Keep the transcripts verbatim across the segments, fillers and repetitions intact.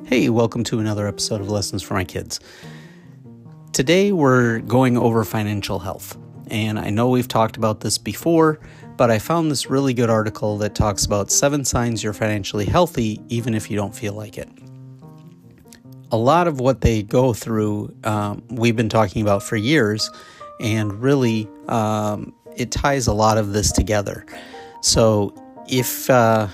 Hey, welcome to another episode of Lessons for My Kids. Today we're going over financial health, and I know we've talked about this before, but I found this really good article that talks about seven signs you're financially healthy even if you don't feel like it. A lot of what they go through um, we've been talking about for years, and really um, it ties a lot of this together. So if uh,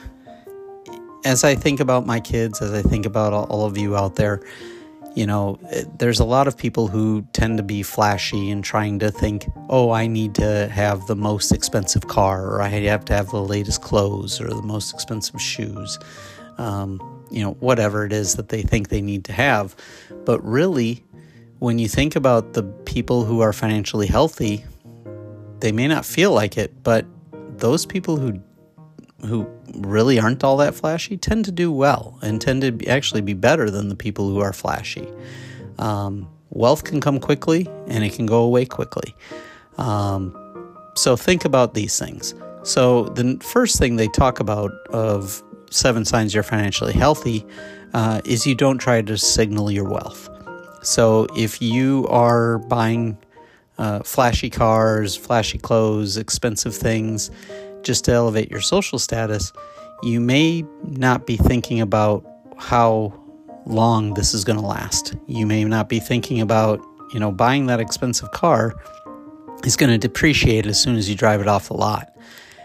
as I think about my kids, as I think about all of you out there, you know, there's a lot of people who tend to be flashy and trying to think, oh, I need to have the most expensive car, or I have to have the latest clothes or the most expensive shoes, um, you know, whatever it is that they think they need to have. But really, when you think about the people who are financially healthy, they may not feel like it, but those people who who really aren't all that flashy tend to do well and tend to be, actually be better than the people who are flashy. Um, wealth can come quickly and it can go away quickly. Um, so think about these things. So the first thing they talk about of seven signs you're financially healthy uh, is you don't try to signal your wealth. So if you are buying uh, flashy cars, flashy clothes, expensive things, just to elevate your social status, you may not be thinking about how long this is going to last. You may not be thinking about, you know, buying that expensive car is going to depreciate as soon as you drive it off the lot.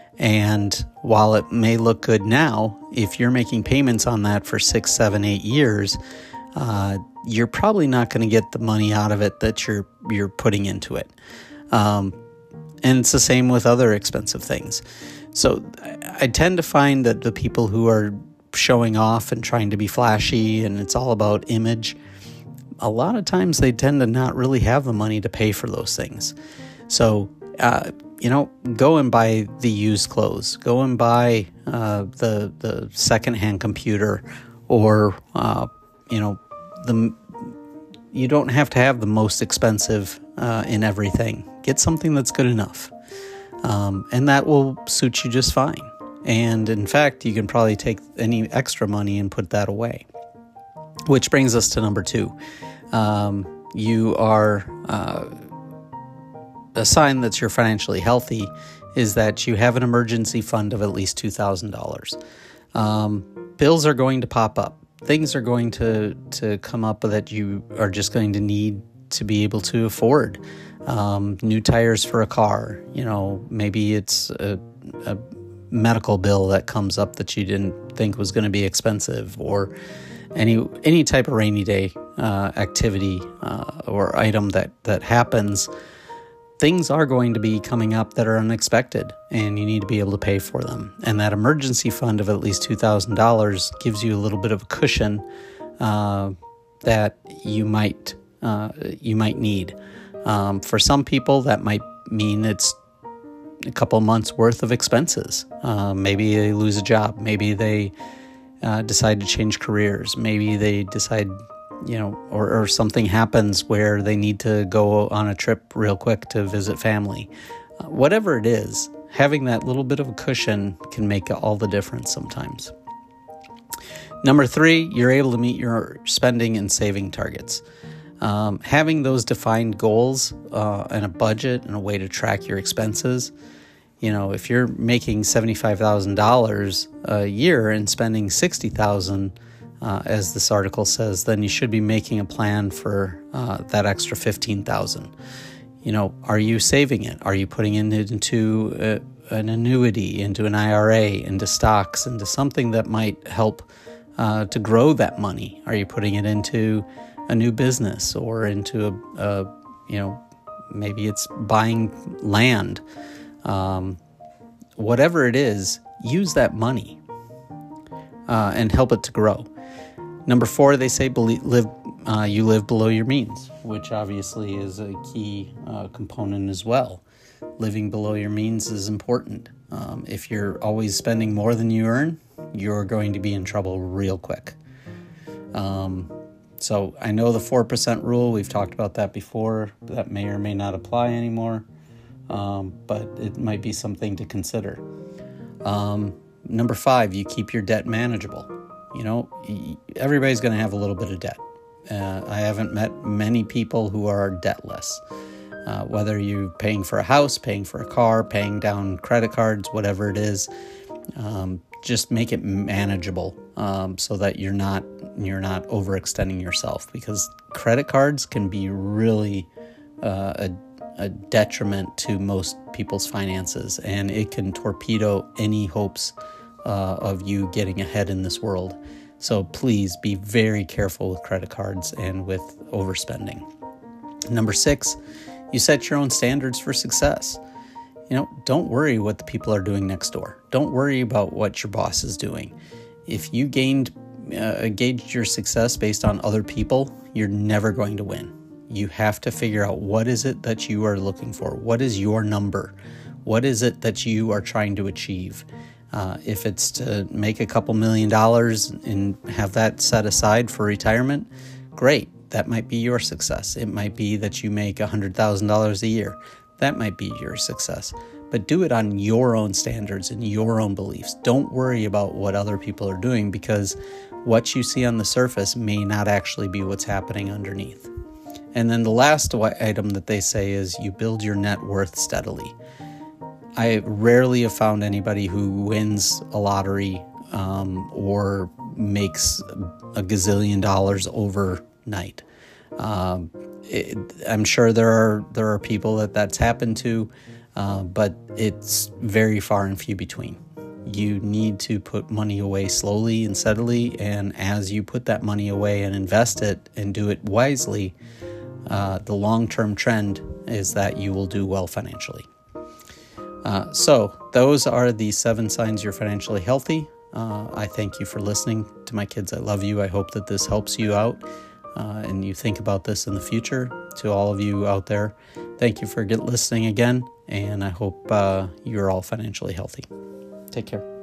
And while it may look good now, if you're making payments on that for six, seven, eight years, uh, you're probably not going to get the money out of it that you're you're putting into it. Um, And it's the same with other expensive things. So I tend to find that the people who are showing off and trying to be flashy and it's all about image, a lot of times they tend to not really have the money to pay for those things. So, uh, you know, go and buy the used clothes. Go and buy uh, the the secondhand computer, or uh, you know, the you don't have to have the most expensive uh, in everything. Get something that's good enough. Um, and that will suit you just fine. And in fact, you can probably take any extra money and put that away. Which brings us to number two. Um, you are, uh, a sign that you're financially healthy is that you have an emergency fund of at least two thousand dollars. Um, bills are going to pop up. Things are going to, to come up that you are just going to need to be able to afford. Um, new tires for a car, you know, maybe it's a, a medical bill that comes up that you didn't think was going to be expensive, or any any type of rainy day uh, activity uh, or item that, that happens. Things are going to be coming up that are unexpected, and you need to be able to pay for them. And that emergency fund of at least two thousand dollars gives you a little bit of a cushion uh, that you might uh, you might need. Um, for some people, that might mean it's a couple months worth of expenses. Uh, maybe they lose a job. Maybe they uh, decide to change careers. Maybe they decide, you know, or, or something happens where they need to go on a trip real quick to visit family. Uh, whatever it is, having that little bit of a cushion can make all the difference sometimes. Number three, you're able to meet your spending and saving targets. Um, having those defined goals uh, and a budget and a way to track your expenses. You know, if you're making seventy-five thousand dollars a year and spending sixty thousand dollars, uh, as this article says, then you should be making a plan for uh, that extra fifteen thousand dollars. You know, are you saving it? Are you putting it into a, an annuity, into an I R A, into stocks, into something that might help uh, to grow that money? Are you putting it into a new business, or into a, a you know, maybe it's buying land? Um, whatever it is, use that money uh, and help it to grow. Number four, they say believe, live uh, you live below your means, which obviously is a key uh, component as well. Living below your means is important. Um, if you're always spending more than you earn, you're going to be in trouble real quick. Um, So I know the four percent rule, we've talked about that before. That may or may not apply anymore, um, but it might be something to consider. Um, number five, you keep your debt manageable. You know, everybody's going to have a little bit of debt. Uh, I haven't met many people who are debtless. Uh, whether you're paying for a house, paying for a car, paying down credit cards, whatever it is, um, just make it manageable um, so that you're not you're not overextending yourself, because credit cards can be really uh, a, a detriment to most people's finances, and it can torpedo any hopes uh, of you getting ahead in this world. So please be very careful with credit cards and with overspending. Number six, you set your own standards for success. You know, don't worry what the people are doing next door. Don't worry about what your boss is doing. If you gained, uh, gauged your success based on other people, you're never going to win. You have to figure out, what is it that you are looking for? What is your number? What is it that you are trying to achieve? Uh, if it's to make a couple million dollars and have that set aside for retirement, great. That might be your success. It might be that you make one hundred thousand dollars a year. That might be your success. But do it on your own standards and your own beliefs. Don't worry about what other people are doing, because what you see on the surface may not actually be what's happening underneath. And then the last item that they say is you build your net worth steadily. I rarely have found anybody who wins a lottery um, or makes a gazillion dollars overnight. Um, it, I'm sure there are there are people that that's happened to, uh, but it's very far and few between. You need to put money away slowly and steadily, and as you put that money away and invest it and do it wisely, uh, the long-term trend is that you will do well financially. Uh, so those are the seven signs you're financially healthy. Uh, I thank you for listening to my kids. I love you. I hope that this helps you out uh, and you think about this in the future. To all of you out there, thank you for get listening again, and I hope uh, you're all financially healthy. Take care.